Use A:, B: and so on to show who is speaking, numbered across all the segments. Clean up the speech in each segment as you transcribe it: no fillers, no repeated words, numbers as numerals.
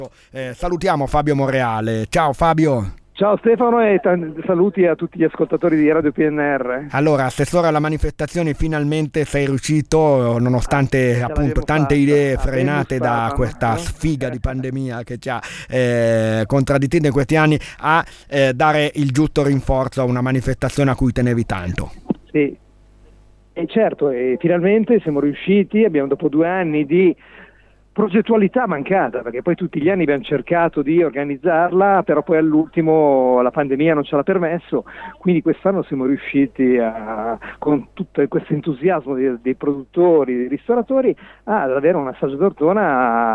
A: Salutiamo Fabio Monreale. Ciao Fabio.
B: Ciao Stefano e saluti a tutti gli ascoltatori di Radio PNR.
A: Allora, assessore alla manifestazione, finalmente sei riuscito, nonostante appunto tante idee frenate da questa sfiga di pandemia che ci ha contraddistinto in questi anni, a dare il giusto rinforzo a una manifestazione a cui tenevi tanto.
B: Sì, e certo, e finalmente siamo riusciti, dopo 2 anni di progettualità mancata, perché poi tutti gli anni abbiamo cercato di organizzarla, però poi all'ultimo la pandemia non ce l'ha permesso, quindi quest'anno siamo riusciti con tutto questo entusiasmo dei produttori, dei ristoratori, ad avere un assaggio tortona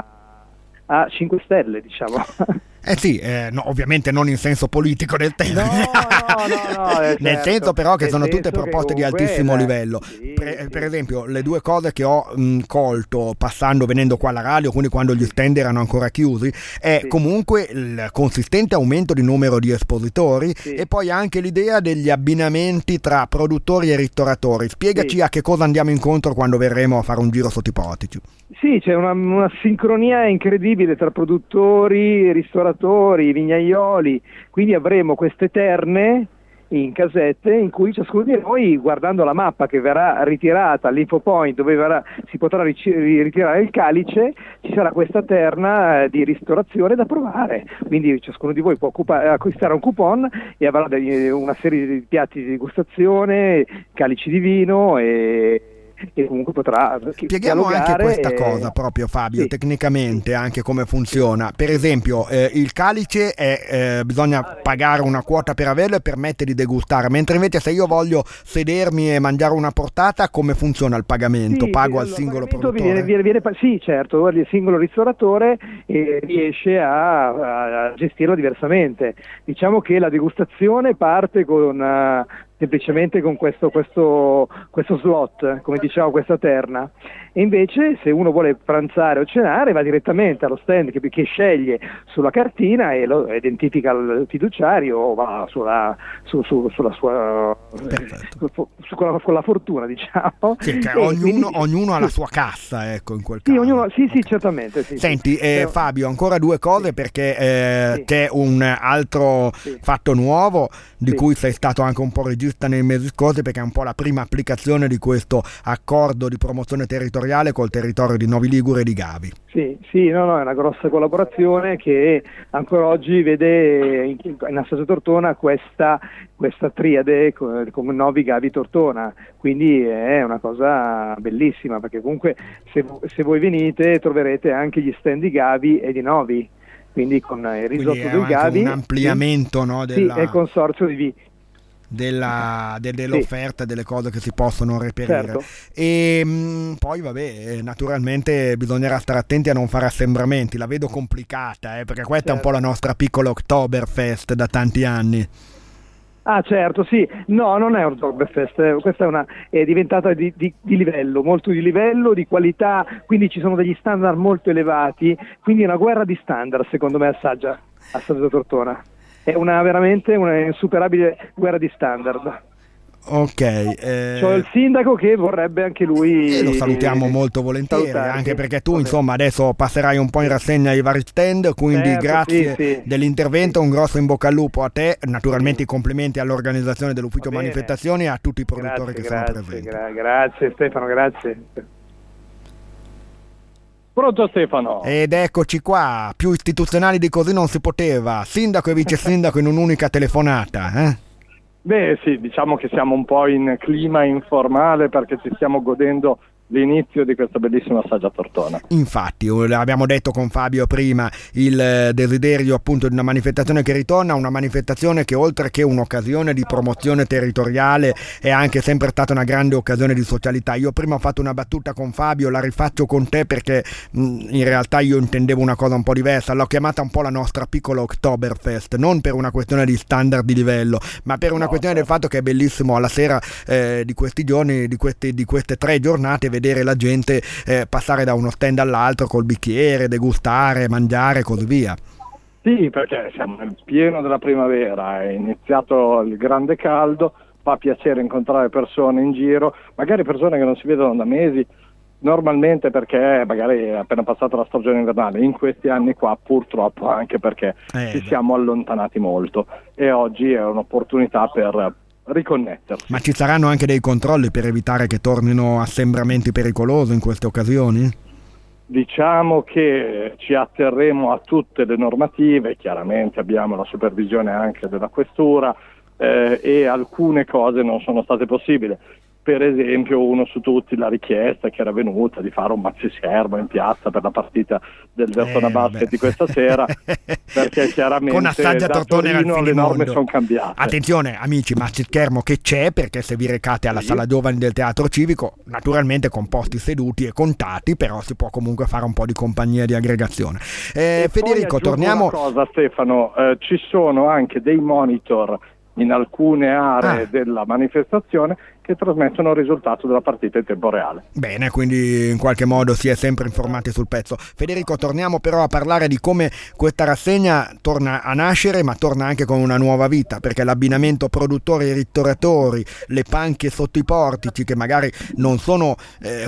B: a 5 stelle, diciamo.
A: Sì, no, ovviamente non in senso politico del termine,
B: certo.
A: Nel senso però che sono tutte proposte di altissimo livello.
B: Sì,
A: per esempio, le 2 cose che ho colto venendo qua alla radio, quindi quando gli stand erano ancora chiusi, è comunque il consistente aumento di numero di espositori e poi anche l'idea degli abbinamenti tra produttori e ristoratori. Spiegaci a che cosa andiamo incontro quando verremo a fare un giro sotto i portici.
B: Sì, c'è una sincronia incredibile tra produttori, ristoratori, vignaioli, quindi avremo queste terne in casette in cui ciascuno di noi, guardando la mappa che verrà ritirata all'info point dove si potrà ritirare il calice, ci sarà questa terna di ristorazione da provare, quindi ciascuno di voi può acquistare un coupon e avrà una serie di piatti di degustazione, calici di vino e comunque potrà
A: spieghiamo anche questa cosa proprio, Fabio, tecnicamente anche come funziona. Per esempio il calice bisogna pagare una quota per averlo e permette di degustare, mentre invece se io voglio sedermi e mangiare una portata, come funziona il pagamento? Pago al singolo produttore?
B: Sì, certo, il singolo ristoratore riesce a gestirlo diversamente. Diciamo che la degustazione parte semplicemente con questo slot, come diciamo, questa terna, e invece se uno vuole pranzare o cenare va direttamente allo stand che sceglie sulla cartina e lo identifica il fiduciario o va sulla sua con la fortuna, diciamo.
A: Sì, che ognuno ha la sua cassa, ecco, in quel caso.
B: Sì, certamente.
A: Senti, Fabio, ancora 2 cose perché c'è un altro fatto nuovo di cui sei stato anche un po' regista nei mesi scorsi, perché è un po' la prima applicazione di questo accordo di promozione territoriale col territorio di Novi Ligure e di Gavi.
B: Sì, è una grossa collaborazione che ancora oggi vede in Assaggio Tortona questa triade come Novi, Gavi, Tortona, quindi è una cosa bellissima, perché comunque se voi venite troverete anche gli stand di Gavi e di Novi, quindi con il risotto del Gavi
A: un ampliamento, no,
B: è il consorzio di
A: dell'offerta, delle cose che si possono reperire.
B: Certo.
A: E poi naturalmente bisognerà stare attenti a non fare assembramenti, la vedo complicata, perché questa è un po' la nostra piccola Oktoberfest da tanti anni.
B: Ah, certo, sì. No, non è un Oktoberfest, questa è diventata di livello, molto di livello, di qualità, quindi ci sono degli standard molto elevati, quindi è una guerra di standard, secondo me, Assaggio Tortona. È veramente una insuperabile guerra di standard.
A: Ok.
B: C'ho il sindaco che vorrebbe anche lui.
A: Lo salutiamo molto volentieri, anche perché tu insomma adesso passerai un po' in rassegna i vari stand, quindi grazie dell'intervento, un grosso in bocca al lupo a te, naturalmente i complimenti all'organizzazione dell'ufficio manifestazioni e a tutti i produttori che sono presenti.
B: Grazie Stefano, grazie.
C: Pronto Stefano?
A: Ed eccoci qua, più istituzionali di così non si poteva, sindaco e vice sindaco in un'unica telefonata,
C: Beh sì, diciamo che siamo un po' in clima informale perché ci stiamo godendo l'inizio di questa bellissima Assaggio Tortona.
A: Infatti, abbiamo detto con Fabio prima il desiderio appunto di una manifestazione che ritorna, una manifestazione che oltre che un'occasione di promozione territoriale è anche sempre stata una grande occasione di socialità. Io prima ho fatto una battuta con Fabio, la rifaccio con te perché in realtà io intendevo una cosa un po' diversa, l'ho chiamata un po' la nostra piccola Oktoberfest, non per una questione di standard di livello, ma per una questione del fatto che è bellissimo alla sera di questi giorni, di queste 3 giornate, vedere la gente passare da uno stand all'altro col bicchiere, degustare, mangiare e così via.
C: Sì, perché siamo nel pieno della primavera, è iniziato il grande caldo, fa piacere incontrare persone in giro, magari persone che non si vedono da mesi, Normalmente perché magari è appena passata la stagione invernale, in questi anni qua purtroppo anche perché ci siamo allontanati molto e oggi è un'opportunità per riconnettersi.
A: Ma ci saranno anche dei controlli per evitare che tornino assembramenti pericolosi in queste occasioni?
C: Diciamo che ci atterremo a tutte le normative, chiaramente abbiamo la supervisione anche della questura e alcune cose non sono state possibili. Per esempio, uno su tutti, la richiesta che era venuta di fare un maxischermo in piazza per la partita del Vertona Basket di questa sera, perché chiaramente
A: con Assaggia
C: da
A: Tortona
C: Torino le norme sono cambiate.
A: Attenzione amici, maxischermo che c'è, perché se vi recate alla sala giovani del Teatro Civico, naturalmente con posti seduti e contati, però si può comunque fare un po' di compagnia e di aggregazione. Federico, torniamo...
C: Una cosa, Stefano, ci sono anche dei monitor in alcune aree della manifestazione che trasmettono il risultato della partita in tempo reale.
A: Bene, quindi in qualche modo si è sempre informati sul pezzo. Federico, torniamo però a parlare di come questa rassegna torna a nascere, ma torna anche con una nuova vita, perché l'abbinamento produttori e ristoratori, le panche sotto i portici, che magari non sono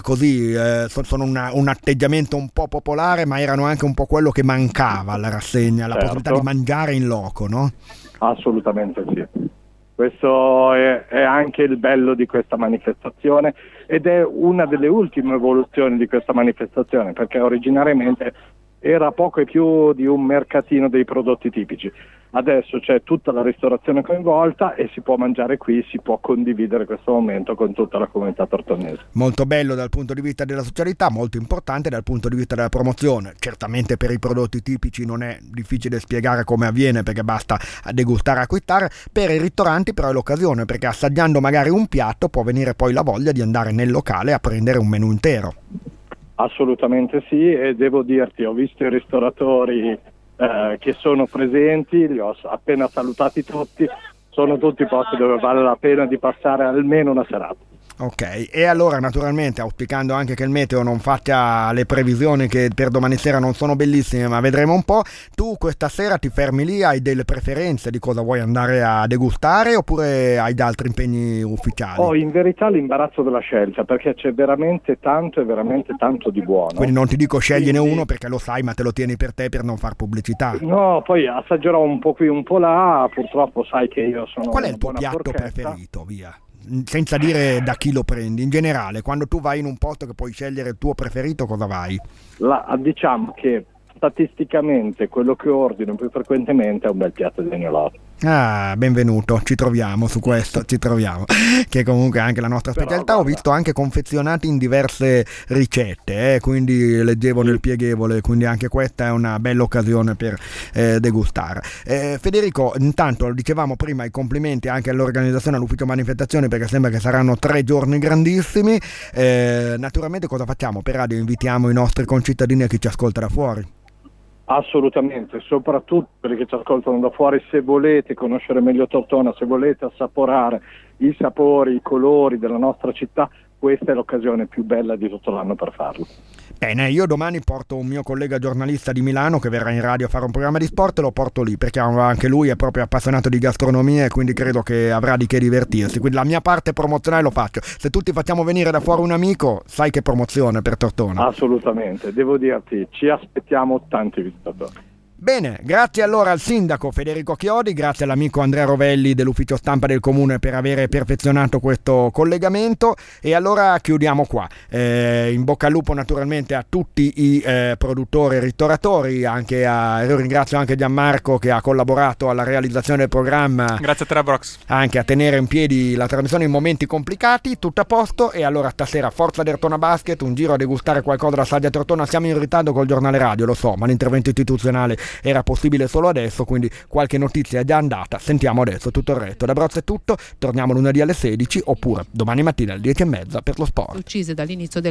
A: sono un atteggiamento un po' popolare, ma erano anche un po' quello che mancava alla rassegna, la possibilità di mangiare in loco, no?
C: Assolutamente sì. Questo è anche il bello di questa manifestazione ed è una delle ultime evoluzioni di questa manifestazione, perché originariamente era poco e più di un mercatino dei prodotti tipici. Adesso c'è tutta la ristorazione coinvolta e si può mangiare qui, si può condividere questo momento con tutta la comunità tortonese.
A: Molto bello dal punto di vista della socialità, molto importante dal punto di vista della promozione. Certamente per i prodotti tipici non è difficile spiegare come avviene, perché basta degustare e acquistare. Per i ristoranti però è l'occasione, perché assaggiando magari un piatto può venire poi la voglia di andare nel locale a prendere un menù intero.
C: Assolutamente sì, e devo dirti, ho visto i ristoratori che sono presenti, li ho appena salutati tutti, sono tutti posti dove vale la pena di passare almeno una serata.
A: Ok, e allora naturalmente auspicando anche che il meteo non faccia le previsioni che per domani sera non sono bellissime, ma vedremo un po', tu questa sera ti fermi lì, hai delle preferenze di cosa vuoi andare a degustare oppure hai altri impegni ufficiali?
C: Ho in verità l'imbarazzo della scelta, perché c'è veramente tanto e veramente tanto di buono.
A: Quindi non ti dico scegliene uno perché lo sai, ma te lo tieni per te per non far pubblicità.
C: No, poi assaggerò un po' qui un po' là, purtroppo sai che io sono...
A: Qual è il tuo piatto preferito, via? Senza dire da chi lo prendi, in generale, quando tu vai in un posto che puoi scegliere il tuo preferito, cosa vai?
C: Diciamo che statisticamente quello che ordino più frequentemente è un bel piatto di agnolotti.
A: Ah, benvenuto, ci troviamo su questo, che è comunque anche la nostra specialità. Ho visto anche confezionati in diverse ricette, quindi leggevo nel pieghevole, quindi anche questa è una bella occasione per degustare. Federico, intanto dicevamo prima i complimenti anche all'organizzazione, all'ufficio manifestazioni, perché sembra che saranno 3 giorni grandissimi. Naturalmente cosa facciamo? Per radio invitiamo i nostri concittadini e chi ci ascolta da fuori.
C: Assolutamente, soprattutto perché ci ascoltano da fuori, se volete conoscere meglio Tortona, se volete assaporare i sapori, i colori della nostra città, questa è l'occasione più bella di tutto l'anno per farlo.
A: Bene, io domani porto un mio collega giornalista di Milano che verrà in radio a fare un programma di sport e lo porto lì, perché anche lui è proprio appassionato di gastronomia e quindi credo che avrà di che divertirsi, quindi la mia parte promozionale lo faccio. Se tutti facciamo venire da fuori un amico, sai che promozione per Tortona.
C: Assolutamente, devo dirti, ci aspettiamo tanti visitatori.
A: Bene, grazie allora al sindaco Federico Chiodi, grazie all'amico Andrea Rovelli dell'ufficio stampa del comune per aver perfezionato questo collegamento, e allora chiudiamo qua. In bocca al lupo naturalmente a tutti i produttori e ristoratori, io ringrazio anche Gianmarco che ha collaborato alla realizzazione del programma.
D: Grazie a te, Brox.
A: Anche a tenere in piedi la trasmissione in momenti complicati, tutto a posto, e allora stasera Forza Tortona Basket, un giro a degustare qualcosa da Assaggia Tortona. Siamo in ritardo col giornale radio, lo so, ma l'intervento istituzionale era possibile solo adesso, quindi qualche notizia è già andata. Sentiamo adesso tutto il resto. Da Broz è tutto, torniamo lunedì alle 16 oppure domani mattina alle 10:30 per lo sport.
E: Uccise dall'inizio